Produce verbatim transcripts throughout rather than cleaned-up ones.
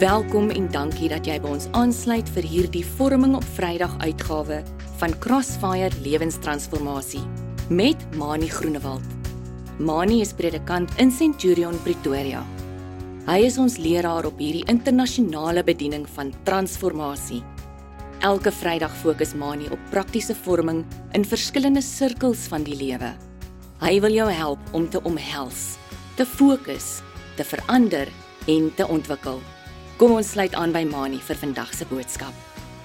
Welkom en dankie dat jy by ons aansluit vir hierdie Vorming op Vrydag uitgawe van Crossfire Lewenstransformasie met Mani Groenewald. Mani is predikant in Centurion, Pretoria. Hy is ons leraar op hierdie internasionale bediening van transformasie. Elke Vrydag fokus Mani op praktiese vorming in verskillende sirkels van die lewe. Hy wil jou help om te omhels, te fokus, te verander en te ontwikkel. Kom ons sluit aan by Mani vir vandag se boodskap.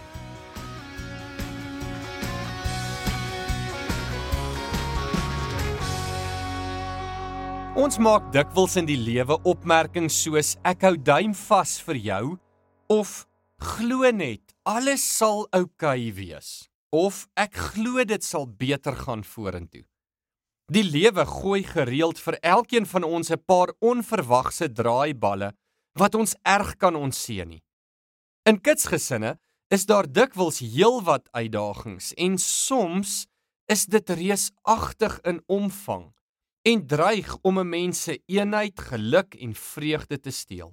Ons maak dikwels in die lewe opmerkings soos ek hou duim vas vir jou of glo net alles sal oukei wees of ek glo dit sal beter gaan vorentoe. Die lewe gooi gereeld vir elkeen van ons 'n paar onverwagse draaiballe wat ons erg kan ontseën nie. In kitsgesinne is daar dikwels heelwat uitdagings en soms is dit reusagtig in omvang en dreig om 'n mens se eenheid, geluk en vreugde te steel.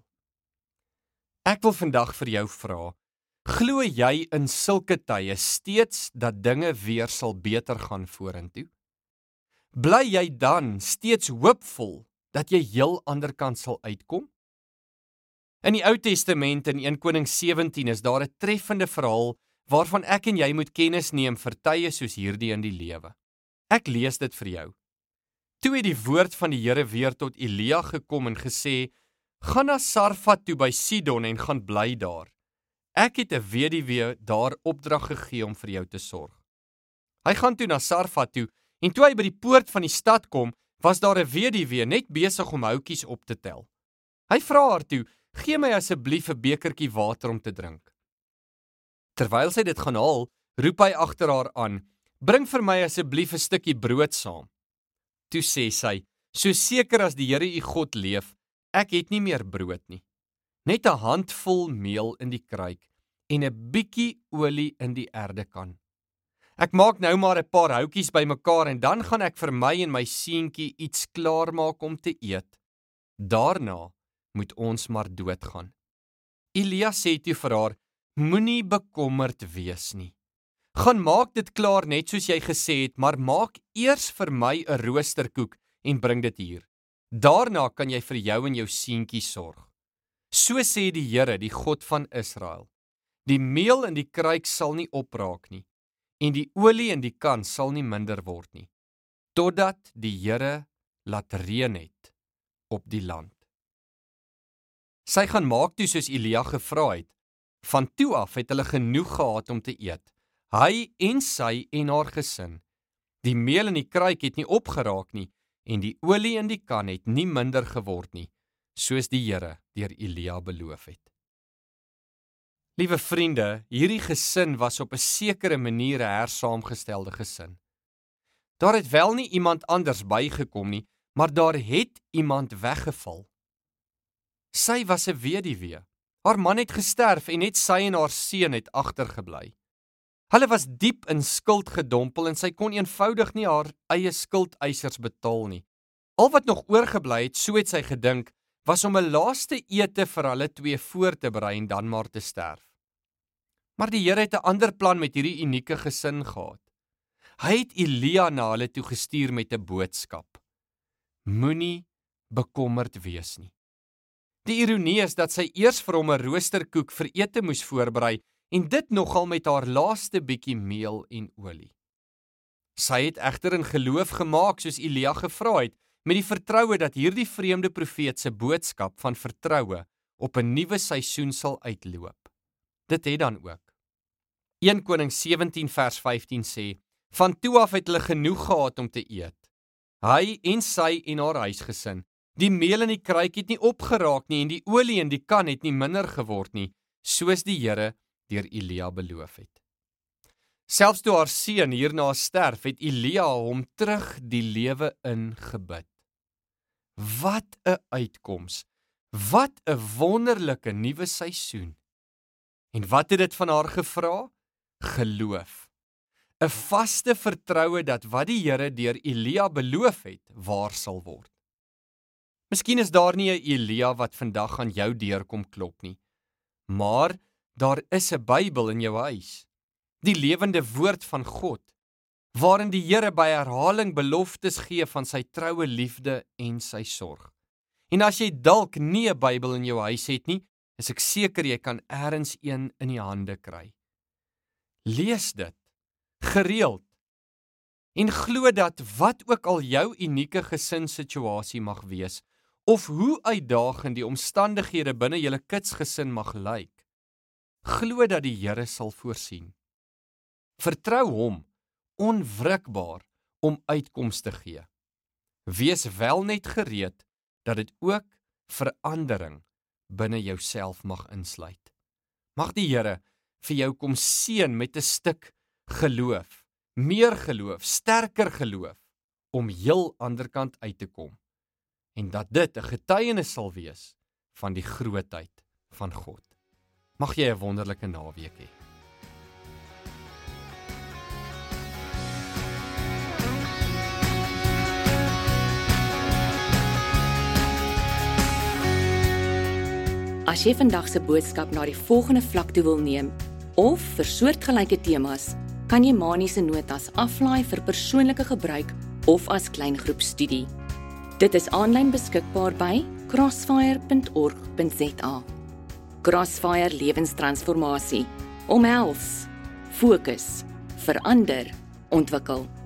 Ek wil vandag vir jou vra, glo jy in sulke tye steeds dat dinge weer sal beter gaan vorentoe? Bly jy dan steeds hoopvol dat jy heel ander kant sal uitkom? In die Ou Testament in Eerste Konings sewentien is daar 'n treffende verhaal waarvan ek en jy moet kennis neem vir tye soos hierdie in die lewe. Ek lees dit vir jou. Toe het die woord van die Here weer tot Elia gekom en gesê, gaan na Sarfat toe by Sidon en gaan bly daar. Ek het 'n weduwee daar opdrag gegee om vir jou te sorg. Hy gaan toe na Sarfat toe en toe hy by die poort van die stad kom, was daar 'n weduwee net besig om houtjies op te tel. Hy vra haar toe, gee my asseblief 'n bekertjie water om te drink. Terwyl sy dit gaan haal, roep hy agter haar aan, bring vir my asseblief 'n stukkie brood saam. Toe sê sy, so seker as die Here u God leef, ek het nie meer brood nie. Net 'n handvol meel in die kruik en 'n bietjie olie in die erdekan. Ek maak nou maar 'n paar houtjies bymekaar en dan gaan ek vir my en my seentjie iets klaarmaak om te eet. Daarna moet ons maar doodgaan. Elia sê toe vir haar, moenie bekommerd wees nie. Gaan maak dit klaar net soos jy gesê het, maar maak eers vir my 'n roosterkoek en bring dit hier. Daarna kan jy vir jou en jou seentjie sorg. So sê die Here, die God van Israel. Die meel in die kruik sal nie opraak nie, en die olie in die kan sal nie minder word nie, totdat die Here laat reën het op die land. Sy gaan maak toe soos Elia gevra het. Van toe af het hulle genoeg gehad om te eet. Hy en sy en haar gesin. Die meel in die kruik het nie opgeraak nie, en die olie in die kan het nie minder geword nie, soos die Here deur Elia beloof het. Liewe vriende, hierdie gesin was op 'n sekere manier 'n hersaamgestelde gesin. Daar het wel nie iemand anders bygekom nie, maar daar het iemand weggeval. Sy was 'n weduwee. Haar man het gesterf en net sy en haar seun het agtergebly. Hulle was diep in skuld gedompel en sy kon eenvoudig nie haar eie skuldeisers betaal nie. Al wat nog oorgebly het, so het sy gedink, was om 'n laaste ete vir hulle twee voor te berei en dan maar te sterf. Maar die Here het 'n ander plan met hierdie unieke gesin gehad. Hy het Elia na hulle toe gestuur met 'n boodskap. Moenie bekommerd wees nie. Die ironie is dat sy eers vir hom 'n roosterkoek vir ete moes voorberei en dit nogal met haar laaste bietjie meel en olie. Sy het egter in geloof gemaak soos Elia gevra het, met die vertroue dat hierdie vreemde profeet se boodskap van vertroue op 'n nuwe seisoen sal uitloop. Dit het dan ook. Eerste Konings sewentien vers vyftien sê, van toe af het hulle genoeg gehad om te eet. Hy en sy en haar huisgesin. Die meel in die kruik het nie opgeraak nie en die olie in die kan het nie minder geword nie, soos die Here deur Elia beloof het. Selfs toe haar seun hierna sterf, het Elia hom terug die lewe ingebid. Wat 'n uitkoms! Wat 'n wonderlike nuwe seisoen! En wat het dit van haar gevra? Geloof. 'n Vaste vertroue dat wat die Here deur Elia beloof het, waar sal word. Miskien is daar nie 'n Elia wat vandag aan jou deur kom klop nie, maar daar is 'n Bybel in jou huis, die lewende woord van God, waarin die Here by herhaling beloftes gee van sy troue liefde en sy sorg. En as jy dalk nie 'n Bybel in jou huis het nie, is ek seker jy kan eers een in die hande kry. Lees dit gereeld en glo dat wat ook al jou unieke gesinssituasie mag wees, of hoe uitdagend die omstandighede binne julle kitsgesin mag lyk, glo dat die Here sal voorsien. Vertrou hom onwrikbaar om uitkomste te gee. Wees wel net gereed dat dit ook verandering binne jouself mag insluit. Mag die Here vir jou kom seën met 'n stuk geloof, meer geloof, sterker geloof, om heel anderkant uit te kom. En dat dit 'n getuienis sal wees van die grootheid van God. Mag jy 'n wonderlike naweek hê. As jy vandag se boodskap na die volgende vlak toe wil neem, of vir soortgelyke temas, kan jy Mani se notas aflaai vir persoonlike gebruik of as kleingroepstudie. Dit is aanlyn beskikbaar by crossfire punt org punt za. Crossfire Lewenstransformasie. Omhels, fokus, verander, ontwikkel.